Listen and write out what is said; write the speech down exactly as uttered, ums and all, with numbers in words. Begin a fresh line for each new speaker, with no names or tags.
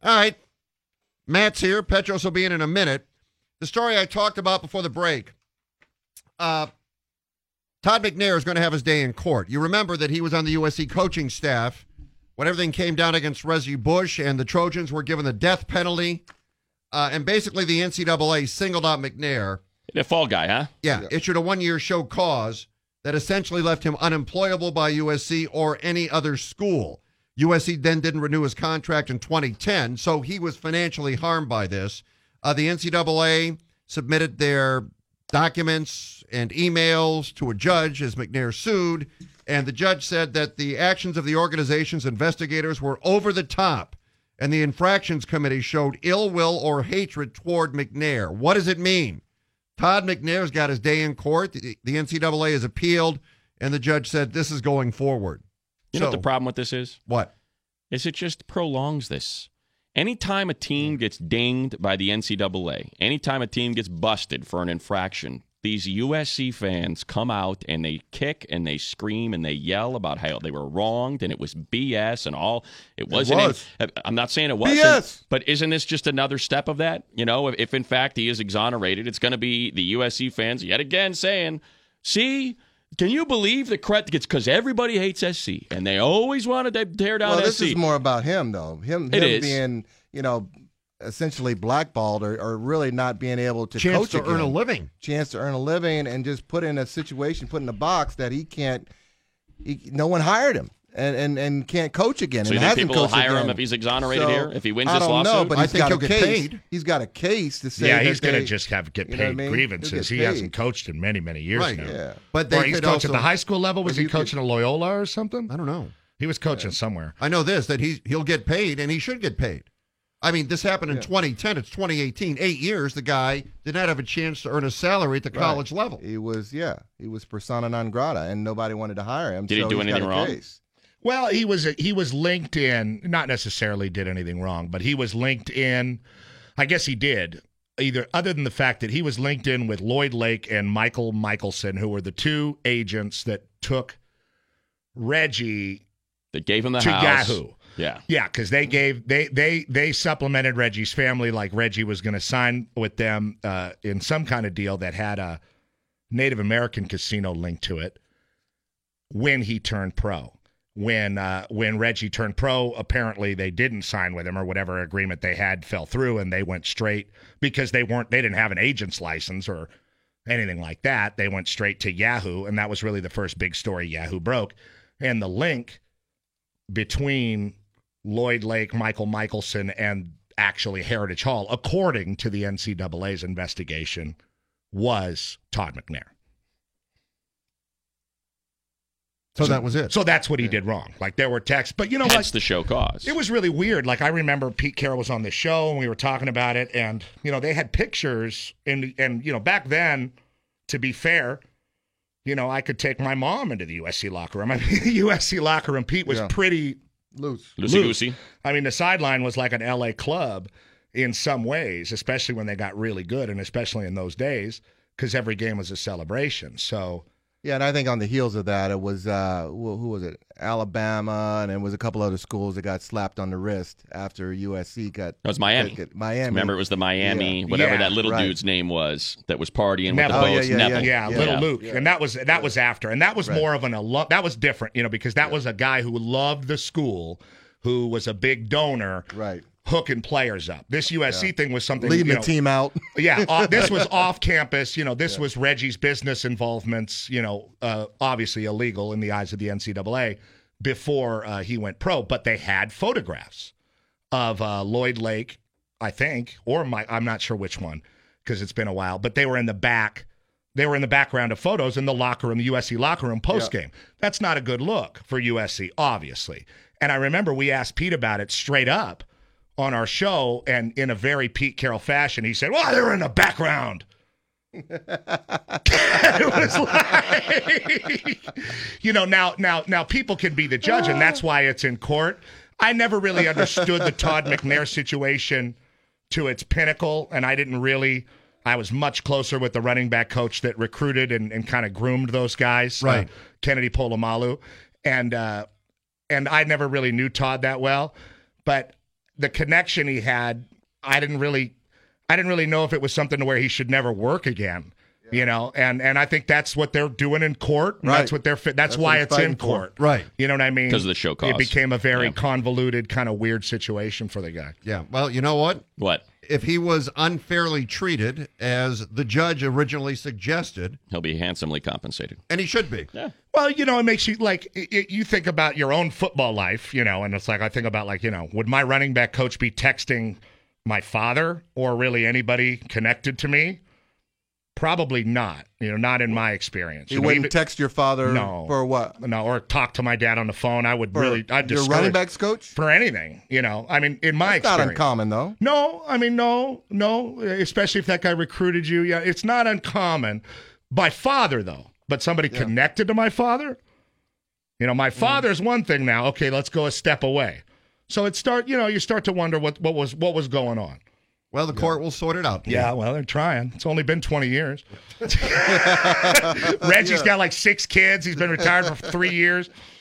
All right. Matt's here. Petros will be in in a minute. The story I talked about before the break. Uh, Todd McNair is going to have his day in court. You remember that he was on the U S C coaching staff when everything came down against Reggie Bush and the Trojans were given the death penalty. Uh, and basically the N C double A singled out McNair.
The fall guy, huh?
Yeah, yeah. Issued a one-year show cause that essentially left him unemployable by U S C or any other school. U S C then didn't renew his contract in twenty ten, so he was financially harmed by this. Uh, the N C double A submitted their documents and emails to a judge as McNair sued, and the judge said that the actions of the organization's investigators were over the top, and the infractions committee showed ill will or hatred toward McNair. What does it mean? Todd McNair's got his day in court. The, the N C double A has appealed, and the judge said this is going forward.
You
so,
know what the problem with this is?
What?
Is it just prolongs this. Anytime a team gets dinged by the N C double A, anytime a team gets busted for an infraction, these U S C fans come out and they kick and they scream and they yell about how they were wronged and it was B S and all. It wasn't.
It was.
Any, I'm not saying it wasn't.
B S.
But isn't this just another step of that? You know, if, if in fact he is exonerated, it's going to be the U S C fans yet again saying, see, can you believe the credit gets because everybody hates S C and they always wanted to tear down
well,
S C.
Well, this is more about him, though. Him,
it
him
is.
being, you know, essentially blackballed or, or really not being able to
Chance
coach
to
again.
earn a living.
Chance to earn a living and just put in a situation, put in a box that he can't, he, no one hired him and, and, and can't coach again.
So
and
you think
hasn't
people will
coached
hire
again.
him if he's exonerated
So,
here, if he wins
I
this
don't
lawsuit?
know, but
I
he's
think
got
he'll
a
get
case.
paid.
He's got a case to say
Yeah,
that
he's going to
they-
just have get
you
paid
know what I mean?
grievances.
He'll get
He
paid.
hasn't coached in many, many years
Right.
now.
Yeah.
But they
Or he's
could
coaching
also,
at the high school level. Was
But
he
you could-
coaching at Loyola or something?
I don't know.
He was coaching somewhere.
I know this, that he, he'll get paid, and he should get paid. I mean, this happened in
Yeah.
twenty ten. It's twenty eighteen. Eight years, the guy did not have a chance to earn a salary at the
Right.
college level.
He was, yeah, he was persona non grata, and nobody wanted to hire him.
Did he
so
do
he's got
anything
a
wrong?
case.
Well, he was he was linked in, not necessarily did anything wrong, but he was linked in, I guess he did, either other than the fact that he was linked in with Lloyd Lake and Michael Michelson, who were the two agents that took Reggie
That gave him the
to
house.
Yahoo.
Yeah.
Yeah, because they gave they they they supplemented Reggie's family like Reggie was going to sign with them uh, in some kind of deal that had a Native American casino linked to it when he turned pro. When uh, when Reggie turned pro, apparently they didn't sign with him or whatever agreement they had fell through, and they went straight because they weren't they didn't have an agent's license or anything like that. They went straight to Yahoo, and that was really the first big story Yahoo broke. And the link between Lloyd Lake, Michael Michelson, and actually Heritage Hall, according to the N C double A's investigation, was Todd McNair.
So, that was it.
So that's what he did wrong. Like, there were texts. But you know
Hence
what?
the show cause.
It was really weird. Like, I remember Pete Carroll was on the show, and we were talking about it, and, you know, they had pictures, and, and you know, back then, to be fair, you know, I could take my mom into the U S C locker room. I mean, the U S C locker room, Pete, was
Yeah.
pretty
Loose.
Loosey-goosey.
I mean, the sideline was like an L A club in some ways, especially when they got really good, and especially in those days, because every game was a celebration. So,
Yeah, and I think on the heels of that, it was uh, who, who was it? Alabama, and it was a couple other schools that got slapped on the wrist after U S C got.
That was Miami.
got- got- Miami.
Remember, it was the Miami,
Yeah.
whatever
Yeah,
that little
right.
dude's name was that was partying
Neville.
with the
Oh,
boats.
yeah, yeah,
Neville.
yeah,
Yeah.
little
Yeah.
Luke,
Yeah.
and that was that was after, and that was
Right.
more of an alum. That was different, you know, because that was a guy who loved the school, who was a big donor,
Right.
hooking players up. This U S C thing was something
Leading
you
the
know,
team out.
Yeah, uh, this was off campus. You know, this was Reggie's business involvements. You know, uh, obviously illegal in the eyes of the N C double A before uh, he went pro. But they had photographs of uh, Lloyd Lake, I think, or my, I'm not sure which one because it's been a while. But they were in the back. They were in the background of photos in the locker room, the U S C locker room post game. That's not a good look for U S C, obviously. And I remember we asked Pete about it straight up on our show, and in a very Pete Carroll fashion, he said, well, they were in the background. It was like, you know, now, now, now people can be the judge, and that's why it's in court. I never really understood the Todd McNair situation to its pinnacle, and I didn't really. I was much closer with the running back coach that recruited and, and kind of groomed those guys,
Right.
uh, Kennedy Polamalu, and uh, and I never really knew Todd that well, but the connection he had, I didn't really, I didn't really know if it was something to where he should never work again. You know, and, and I think that's what they're doing in court. And
Right.
That's what they're. That's,
That's
why
what
it's
he's
in
fighting for.
court.
Right.
You know what I mean?
Because of the show cause.
It became a very
Yeah.
convoluted, kind of weird situation for the guy.
Yeah. Well, you know what?
What?
If he was unfairly treated, as the judge originally suggested,
He'll be handsomely compensated.
and he should be.
Yeah.
Well, you know, it makes you like it, it- you think about your own football life, you know, and it's like I think about like you know, would my running back coach be texting my father or really anybody connected to me? Probably not. You know, not in my experience.
You
know,
wouldn't
even-
text your father
No.
for what?
no, or talk to my dad on the phone. I would
For
really, I'd
your
discourage
running backs coach?
for anything. You know, I mean, in my
It's not
experience,
uncommon though.
No, I mean, no, no, especially if that guy recruited you. Yeah, it's not uncommon. My father, though, but somebody connected to my father. You know, my father's one thing now. Okay, let's go a step away. So it start, you know, you start to wonder what, what was what was going on.
Well, the court will sort it out.
Yeah, well, they're trying. It's only been twenty years. Reggie's got like six kids. He's been retired for three years.